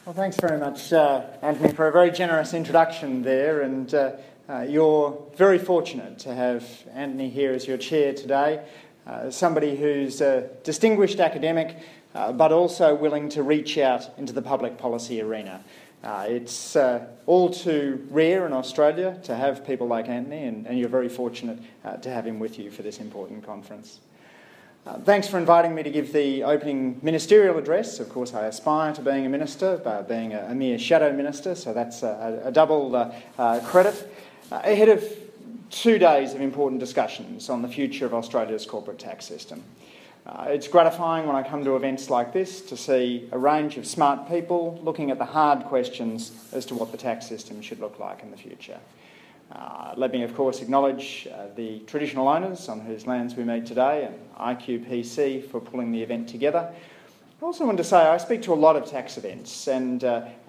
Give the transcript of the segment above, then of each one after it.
Well, thanks very much, Anthony, for a very generous introduction there, and you're very fortunate to have Anthony here as your chair today, somebody who's a distinguished academic, but also willing to reach out into the public policy arena. It's all too rare in Australia to have people like Anthony, and you're very fortunate to have him with you for this important conference. Thanks for inviting me to give the opening ministerial address. Of course, I aspire to being a minister, being a mere shadow minister, so that's a double credit. Ahead of 2 days of important discussions on the future of Australia's corporate tax system. It's gratifying when I come to events like this to see a range of smart people looking at the hard questions as to what the tax system should look like in the future. Let me, of course, acknowledge the traditional owners on whose lands we meet today and IQPC for pulling the event together. I also want to say I speak to a lot of tax events, and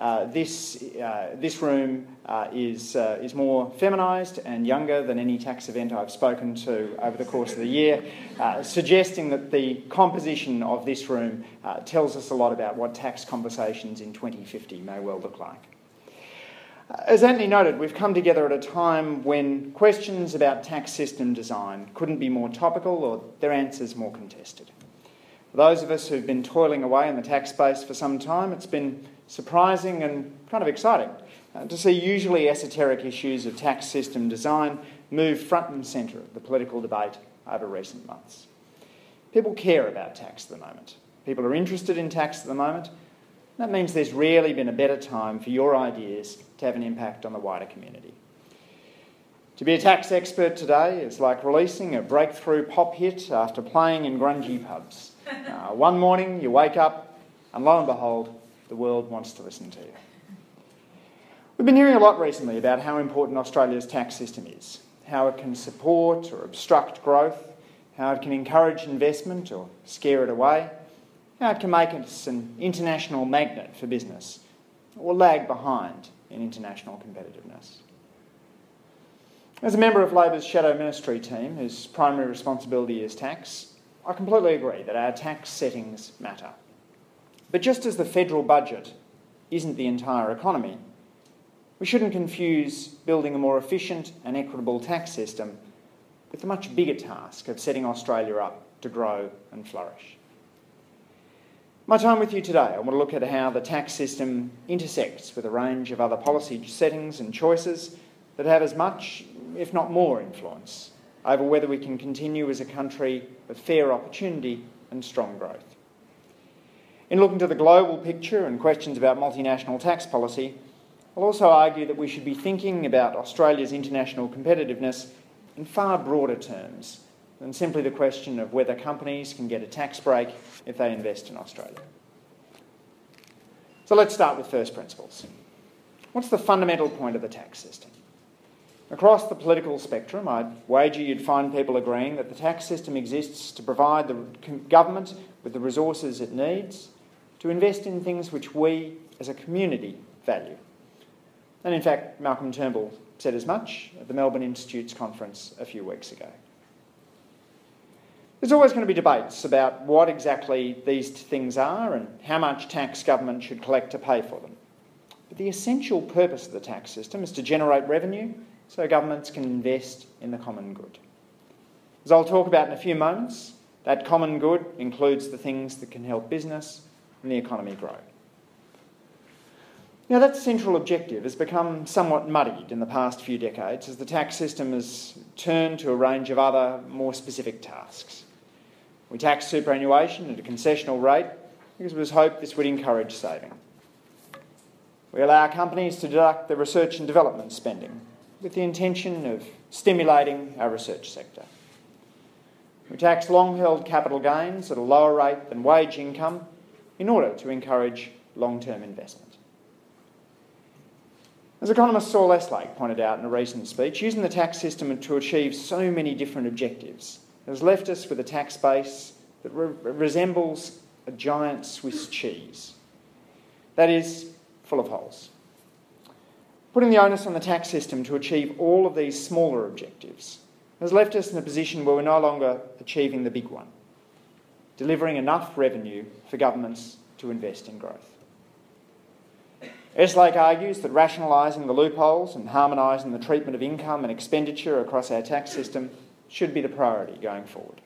this room is more feminised and younger than any tax event I've spoken to over the course of the year, suggesting that the composition of this room tells us a lot about what tax conversations in 2050 may well look like. As Anthony noted, we've come together at a time when questions about tax system design couldn't be more topical or their answers more contested. For those of us who've been toiling away in the tax space for some time, it's been surprising and kind of exciting to see usually esoteric issues of tax system design move front and centre of the political debate over recent months. People care about tax at the moment. People are interested in tax at the moment. That means there's rarely been a better time for your ideas to have an impact on the wider community. To be a tax expert today is like releasing a breakthrough pop hit after playing in grungy pubs. One morning you wake up and lo and behold, the world wants to listen to you. We've been hearing a lot recently about how important Australia's tax system is, how it can support or obstruct growth, how it can encourage investment or scare it away, how it can make us an international magnet for business or lag behind in international competitiveness. As a member of Labor's shadow ministry team, whose primary responsibility is tax, I completely agree that our tax settings matter. But just as the federal budget isn't the entire economy, we shouldn't confuse building a more efficient and equitable tax system with the much bigger task of setting Australia up to grow and flourish. My time with you today, I want to look at how the tax system intersects with a range of other policy settings and choices that have as much, if not more, influence over whether we can continue as a country with fair opportunity and strong growth. In looking to the global picture and questions about multinational tax policy, I'll also argue that we should be thinking about Australia's international competitiveness in far broader terms than simply the question of whether companies can get a tax break if they invest in Australia. So let's start with first principles. What's the fundamental point of the tax system? Across the political spectrum, I'd wager you'd find people agreeing that the tax system exists to provide the government with the resources it needs to invest in things which we as a community value. And in fact, Malcolm Turnbull said as much at the Melbourne Institute's conference a few weeks ago. There's always going to be debates about what exactly these things are and how much tax government should collect to pay for them. But the essential purpose of the tax system is to generate revenue so governments can invest in the common good. As I'll talk about in a few moments, that common good includes the things that can help business and the economy grow. Now, that central objective has become somewhat muddied in the past few decades as the tax system has turned to a range of other, more specific tasks. We tax superannuation at a concessional rate because it was hoped this would encourage saving. We allow companies to deduct their research and development spending with the intention of stimulating our research sector. We tax long-held capital gains at a lower rate than wage income in order to encourage long-term investment. As economist Saul Eslake pointed out in a recent speech, using the tax system to achieve so many different objectives has left us with a tax base that resembles a giant Swiss cheese. That is, full of holes. Putting the onus on the tax system to achieve all of these smaller objectives has left us in a position where we're no longer achieving the big one, delivering enough revenue for governments to invest in growth. Estlake argues that rationalising the loopholes and harmonising the treatment of income and expenditure across our tax system should be the priority going forward.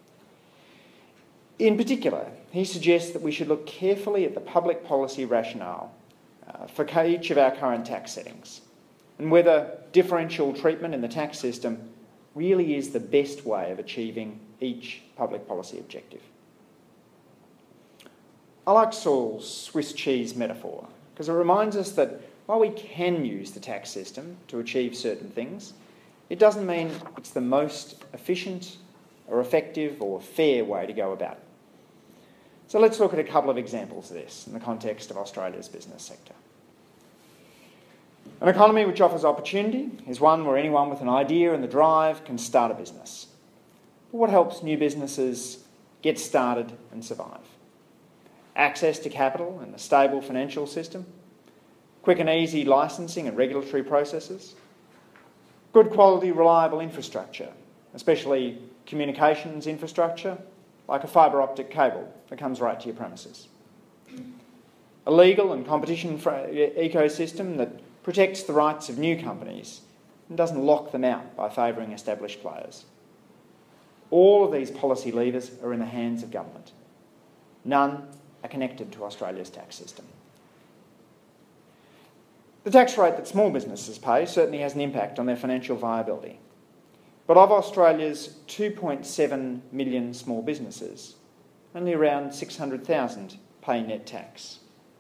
In particular, he suggests that we should look carefully at the public policy rationale for each of our current tax settings and whether differential treatment in the tax system really is the best way of achieving each public policy objective. I like Saul's Swiss cheese metaphor because it reminds us that while we can use the tax system to achieve certain things, it doesn't mean it's the most efficient or effective or fair way to go about it. So let's look at a couple of examples of this in the context of Australia's business sector. An economy which offers opportunity is one where anyone with an idea and the drive can start a business. But what helps new businesses get started and survive? Access to capital and a stable financial system, quick and easy licensing and regulatory processes, good quality, reliable infrastructure, especially communications infrastructure, like a fibre optic cable that comes right to your premises. A legal and competition ecosystem that protects the rights of new companies and doesn't lock them out by favouring established players. All of these policy levers are in the hands of government. None are connected to Australia's tax system. The tax rate that small businesses pay certainly has an impact on their financial viability. But of Australia's 2.7 million small businesses, only around 600,000 pay net tax.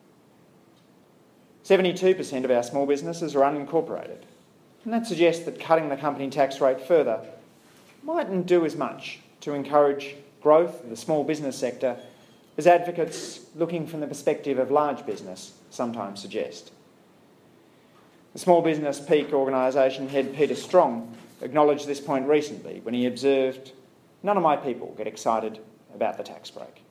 72% of our small businesses are unincorporated, and that suggests that cutting the company tax rate further mightn't do as much to encourage growth in the small business sector as advocates looking from the perspective of large business sometimes suggest. The Small Business Peak organisation head Peter Strong acknowledged this point recently when he observed, "None of my people get excited about the tax break."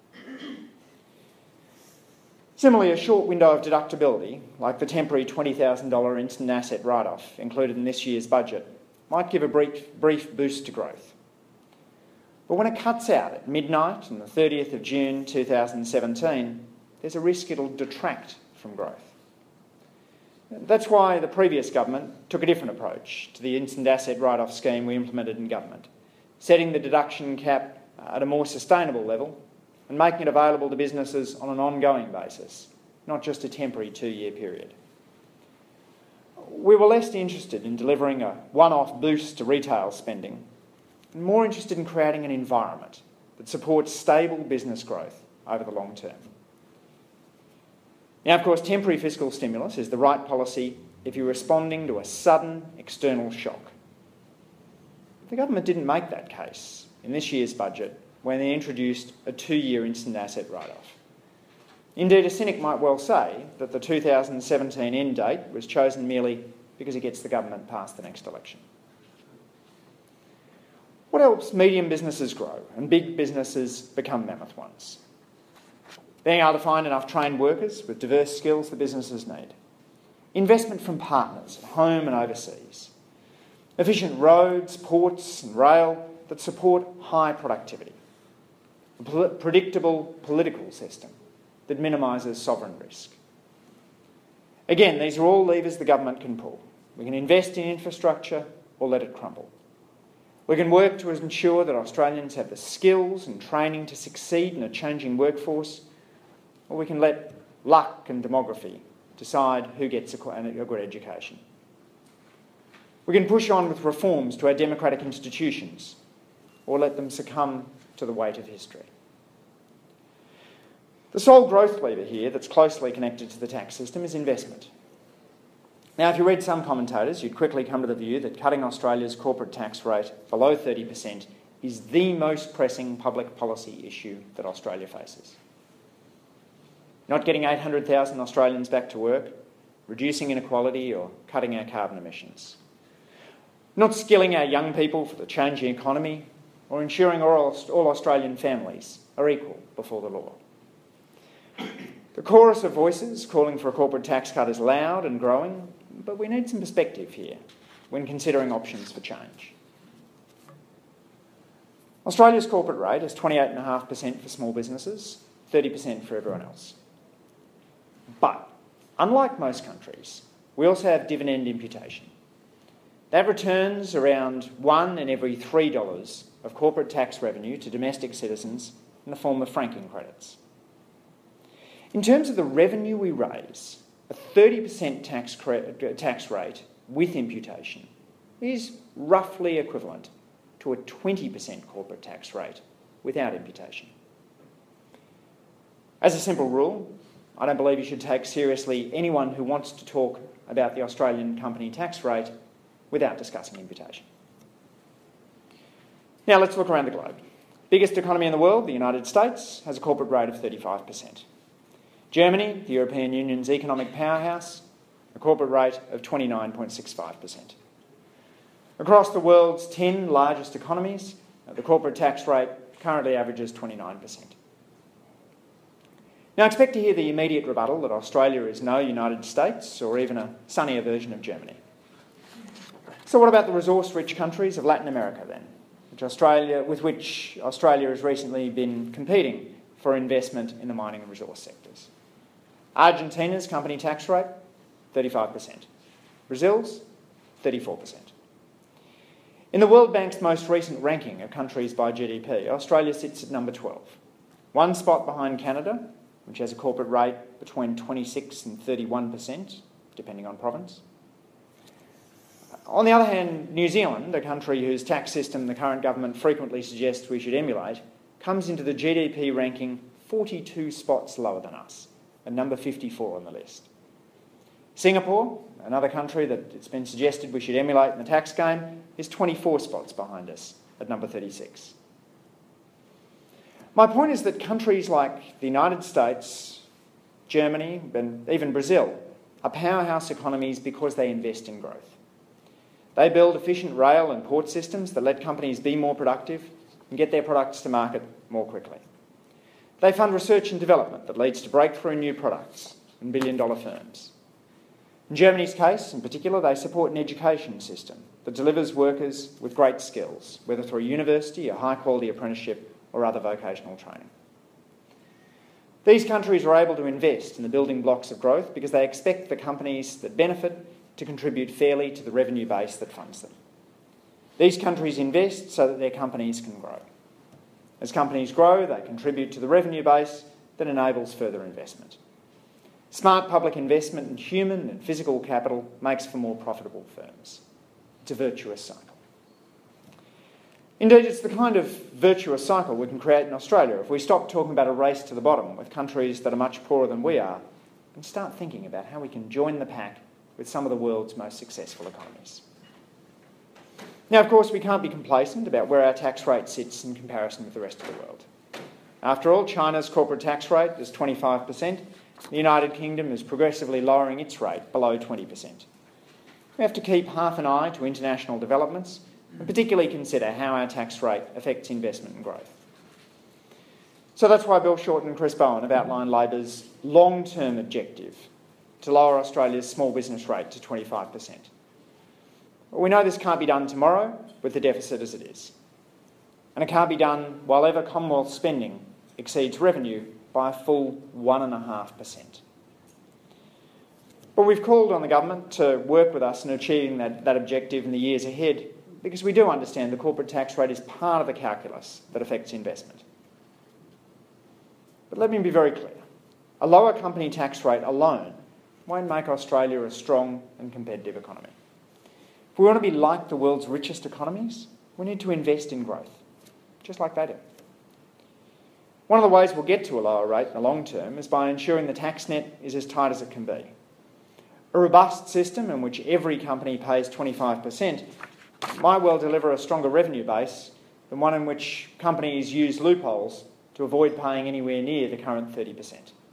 Similarly, a short window of deductibility, like the temporary $20,000 instant asset write-off included in this year's budget, might give a brief boost to growth. But when it cuts out at midnight on the 30th of June 2017, there's a risk it'll detract from growth. That's why the previous government took a different approach to the instant asset write-off scheme we implemented in government, setting the deduction cap at a more sustainable level and making it available to businesses on an ongoing basis, not just a temporary 2-year period. We were less interested in delivering a one-off boost to retail spending and more interested in creating an environment that supports stable business growth over the long term. Now, of course, temporary fiscal stimulus is the right policy if you're responding to a sudden external shock. The government didn't make that case in this year's budget when they introduced a 2-year instant asset write-off. Indeed, a cynic might well say that the 2017 end date was chosen merely because it gets the government past the next election. What helps medium businesses grow and big businesses become mammoth ones? Being able to find enough trained workers with diverse skills that businesses need. Investment from partners at home and overseas. Efficient roads, ports and rail that support high productivity. A predictable political system that minimises sovereign risk. Again, these are all levers the government can pull. We can invest in infrastructure or let it crumble. We can work to ensure that Australians have the skills and training to succeed in a changing workforce, or we can let luck and demography decide who gets a good education. We can push on with reforms to our democratic institutions, or let them succumb to the weight of history. The sole growth lever here that's closely connected to the tax system is investment. Now, if you read some commentators, you'd quickly come to the view that cutting Australia's corporate tax rate below 30% is the most pressing public policy issue that Australia faces. Not getting 800,000 Australians back to work, reducing inequality or cutting our carbon emissions. Not skilling our young people for the changing economy or ensuring all Australian families are equal before the law. The chorus of voices calling for a corporate tax cut is loud and growing, but we need some perspective here when considering options for change. Australia's corporate rate is 28.5% for small businesses, 30% for everyone else. But unlike most countries, we also have dividend imputation. That returns around $1 in every $3 of corporate tax revenue to domestic citizens in the form of franking credits. In terms of the revenue we raise, a 30% tax rate with imputation is roughly equivalent to a 20% corporate tax rate without imputation. As a simple rule, I don't believe you should take seriously anyone who wants to talk about the Australian company tax rate without discussing imputation. Now let's look around the globe. Biggest economy in the world, the United States, has a corporate rate of 35%. Germany, the European Union's economic powerhouse, a corporate rate of 29.65%. Across the world's 10 largest economies, the corporate tax rate currently averages 29%. Now expect to hear the immediate rebuttal that Australia is no United States or even a sunnier version of Germany. So what about the resource-rich countries of Latin America then, with which Australia has recently been competing for investment in the mining and resource sectors? Argentina's company tax rate, 35%. Brazil's, 34%. In the World Bank's most recent ranking of countries by GDP, Australia sits at number 12, one spot behind Canada, which has a corporate rate between 26 and 31%, depending on province. On the other hand, New Zealand, a country whose tax system the current government frequently suggests we should emulate, comes into the GDP ranking 42 spots lower than us, at number 54 on the list. Singapore, another country that it's been suggested we should emulate in the tax game, is 24 spots behind us, at number 36. My point is that countries like the United States, Germany, and even Brazil are powerhouse economies because they invest in growth. They build efficient rail and port systems that let companies be more productive and get their products to market more quickly. They fund research and development that leads to breakthrough new products and billion-dollar firms. In Germany's case, in particular, they support an education system that delivers workers with great skills, whether through university, a high-quality apprenticeship, or other vocational training. These countries are able to invest in the building blocks of growth because they expect the companies that benefit to contribute fairly to the revenue base that funds them. These countries invest so that their companies can grow. As companies grow, they contribute to the revenue base that enables further investment. Smart public investment in human and physical capital makes for more profitable firms. It's a virtuous cycle. Indeed, it's the kind of virtuous cycle we can create in Australia if we stop talking about a race to the bottom with countries that are much poorer than we are and start thinking about how we can join the pack with some of the world's most successful economies. Now, of course, we can't be complacent about where our tax rate sits in comparison with the rest of the world. After all, China's corporate tax rate is 25%. The United Kingdom is progressively lowering its rate below 20%. We have to keep half an eye to international developments and particularly consider how our tax rate affects investment and growth. So that's why Bill Shorten and Chris Bowen have outlined Labor's long-term objective to lower Australia's small business rate to 25%. But we know this can't be done tomorrow with the deficit as it is. And it can't be done while ever Commonwealth spending exceeds revenue by a full 1.5%. But we've called on the government to work with us in achieving that objective in the years ahead because we do understand the corporate tax rate is part of the calculus that affects investment. But let me be very clear. A lower company tax rate alone won't make Australia a strong and competitive economy. If we want to be like the world's richest economies, we need to invest in growth, just like they do. One of the ways we'll get to a lower rate in the long term is by ensuring the tax net is as tight as it can be. A robust system in which every company pays 25% might well deliver a stronger revenue base than one in which companies use loopholes to avoid paying anywhere near the current 30%.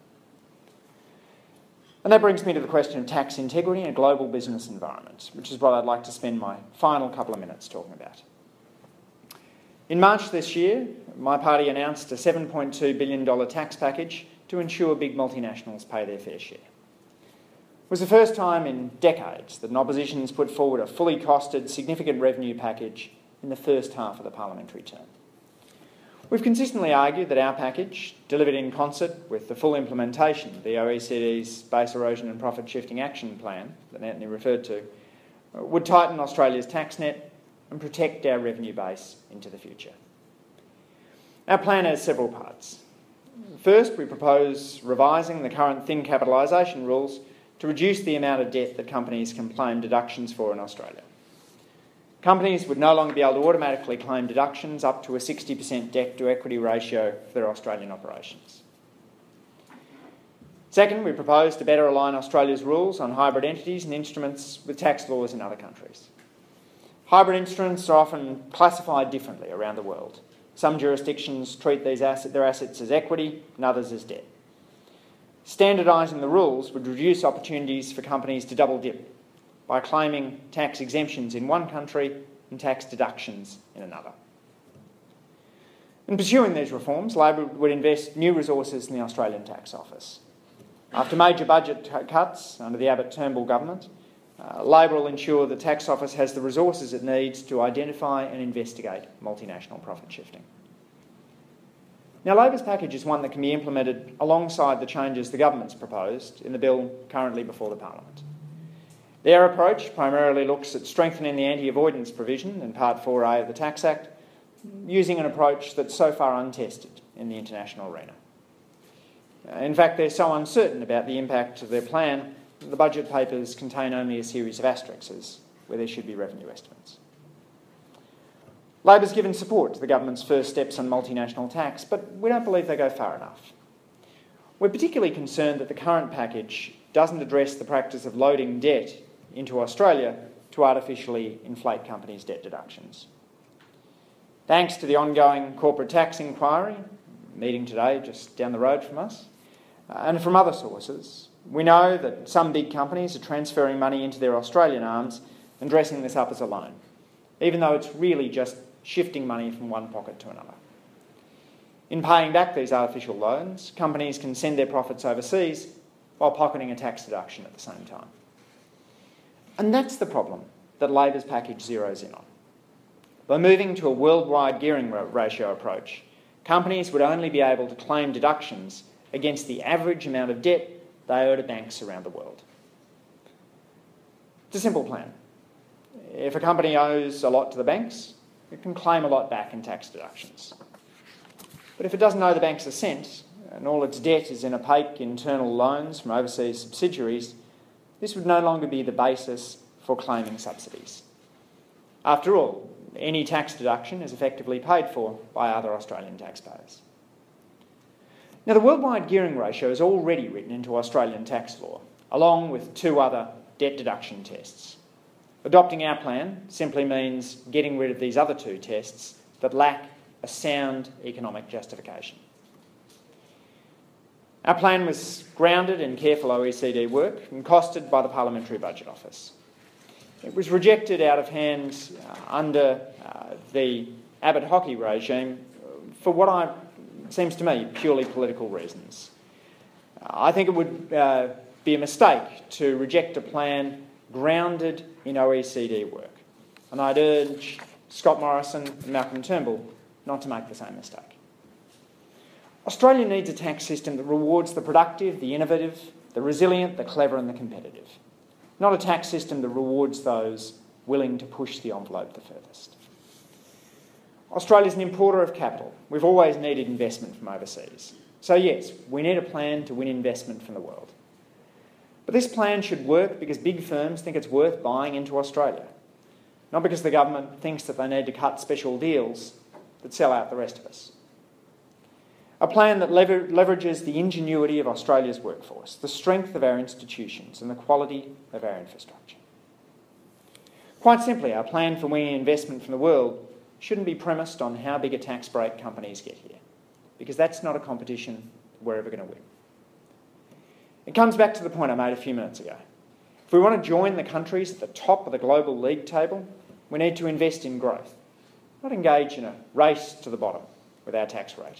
And that brings me to the question of tax integrity in a global business environment, which is what I'd like to spend my final couple of minutes talking about. In March this year, my party announced a $7.2 billion tax package to ensure big multinationals pay their fair share. It was the first time in decades that an opposition has put forward a fully costed, significant revenue package in the first half of the parliamentary term. We've consistently argued that our package, delivered in concert with the full implementation of the OECD's Base Erosion and Profit Shifting Action Plan that Anthony referred to, would tighten Australia's tax net and protect our revenue base into the future. Our plan has several parts. First, we propose revising the current thin capitalisation rules to reduce the amount of debt that companies can claim deductions for in Australia. Companies would no longer be able to automatically claim deductions up to a 60% debt-to-equity ratio for their Australian operations. Second, we propose to better align Australia's rules on hybrid entities and instruments with tax laws in other countries. Hybrid instruments are often classified differently around the world. Some jurisdictions treat their assets as equity and others as debt. Standardising the rules would reduce opportunities for companies to double dip by claiming tax exemptions in one country and tax deductions in another. In pursuing these reforms, Labor would invest new resources in the Australian Tax Office. After major budget cuts under the Abbott-Turnbull government, Labor will ensure the Tax Office has the resources it needs to identify and investigate multinational profit shifting. Now, Labor's package is one that can be implemented alongside the changes the government's proposed in the bill currently before the Parliament. Their approach primarily looks at strengthening the anti-avoidance provision in Part 4A of the Tax Act, using an approach that's so far untested in the international arena. In fact, they're so uncertain about the impact of their plan that the budget papers contain only a series of asterisks where there should be revenue estimates. Labor's given support to the government's first steps on multinational tax, but we don't believe they go far enough. We're particularly concerned that the current package doesn't address the practice of loading debt into Australia to artificially inflate companies' debt deductions. Thanks to the ongoing corporate tax inquiry, meeting today just down the road from us, and from other sources, we know that some big companies are transferring money into their Australian arms and dressing this up as a loan, even though it's really just shifting money from one pocket to another. In paying back these artificial loans, companies can send their profits overseas while pocketing a tax deduction at the same time. And that's the problem that Labor's package zeroes in on. By moving to a worldwide gearing ratio approach, companies would only be able to claim deductions against the average amount of debt they owe to banks around the world. It's a simple plan. If a company owes a lot to the banks, it can claim a lot back in tax deductions. But if it doesn't owe the banks a cent, and all its debt is in opaque internal loans from overseas subsidiaries, this would no longer be the basis for claiming subsidies. After all, any tax deduction is effectively paid for by other Australian taxpayers. Now, the worldwide gearing ratio is already written into Australian tax law, along with two other debt deduction tests. Adopting our plan simply means getting rid of these other two tests that lack a sound economic justification. Our plan was grounded in careful OECD work and costed by the Parliamentary Budget Office. It was rejected out of hand under the Abbott-Hockey regime for what seems to me purely political reasons. I think it would be a mistake to reject a plan grounded in OECD work, and I'd urge Scott Morrison and Malcolm Turnbull not to make the same mistake. Australia needs a tax system that rewards the productive, the innovative, the resilient, the clever and the competitive, not a tax system that rewards those willing to push the envelope the furthest. Australia is an importer of capital. We've always needed investment from overseas. So yes, we need a plan to win investment from the world. But this plan should work because big firms think it's worth buying into Australia, not because the government thinks that they need to cut special deals that sell out the rest of us. A plan that leverages the ingenuity of Australia's workforce, the strength of our institutions and the quality of our infrastructure. Quite simply, our plan for winning investment from the world shouldn't be premised on how big a tax break companies get here, because that's not a competition we're ever going to win. It comes back to the point I made a few minutes ago. If we want to join the countries at the top of the global league table, we need to invest in growth, not engage in a race to the bottom with our tax rate.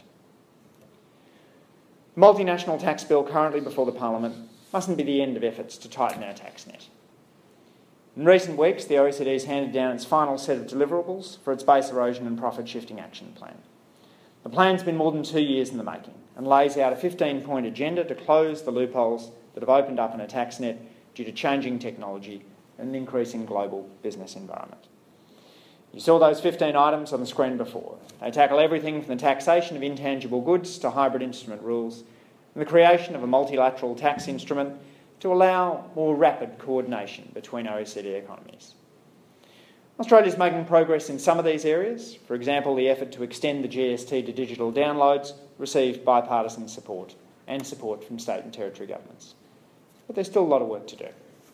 The multinational tax bill currently before the Parliament mustn't be the end of efforts to tighten our tax net. In recent weeks, the OECD has handed down its final set of deliverables for its Base Erosion and Profit Shifting Action Plan. The plan's been more than 2 years in the making and lays out a 15-point agenda to close the loopholes that have opened up in a tax net due to changing technology and an increasing global business environment. You saw those 15 items on the screen before. They tackle everything from the taxation of intangible goods to hybrid instrument rules and the creation of a multilateral tax instrument to allow more rapid coordination between OECD economies. Australia is making progress in some of these areas. For example, the effort to extend the GST to digital downloads received bipartisan support and support from state and territory governments. But there's still a lot of work to do.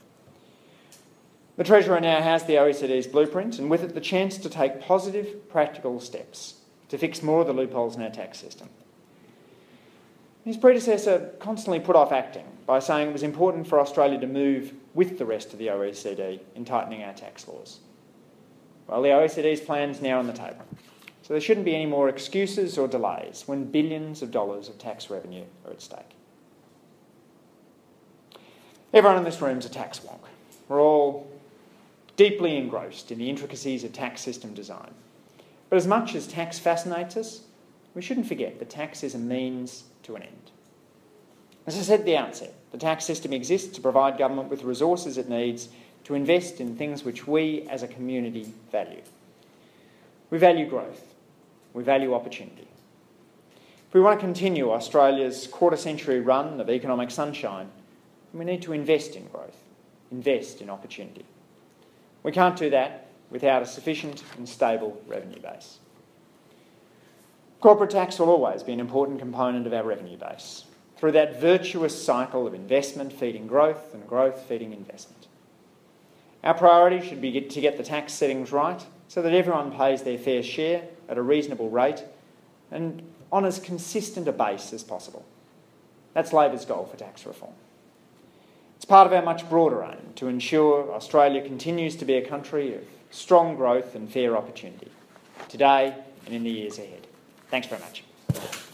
The Treasurer now has the OECD's blueprint and with it the chance to take positive, practical steps to fix more of the loopholes in our tax system. His predecessor constantly put off acting by saying it was important for Australia to move with the rest of the OECD in tightening our tax laws. Well, the OECD's plan's now on the table, so there shouldn't be any more excuses or delays when billions of dollars of tax revenue are at stake. Everyone in this room's a tax wonk. We're all deeply engrossed in the intricacies of tax system design. But as much as tax fascinates us, we shouldn't forget that tax is a means to an end. As I said at the outset, the tax system exists to provide government with the resources it needs to invest in things which we as a community value. We value growth. We value opportunity. If we want to continue Australia's quarter-century run of economic sunshine, we need to invest in growth, invest in opportunity. We can't do that without a sufficient and stable revenue base. Corporate tax will always be an important component of our revenue base, through that virtuous cycle of investment feeding growth and growth feeding investment. Our priority should be to get the tax settings right so that everyone pays their fair share at a reasonable rate and on as consistent a base as possible. That's Labor's goal for tax reform. It's part of our much broader aim to ensure Australia continues to be a country of strong growth and fair opportunity, today and in the years ahead. Thanks very much.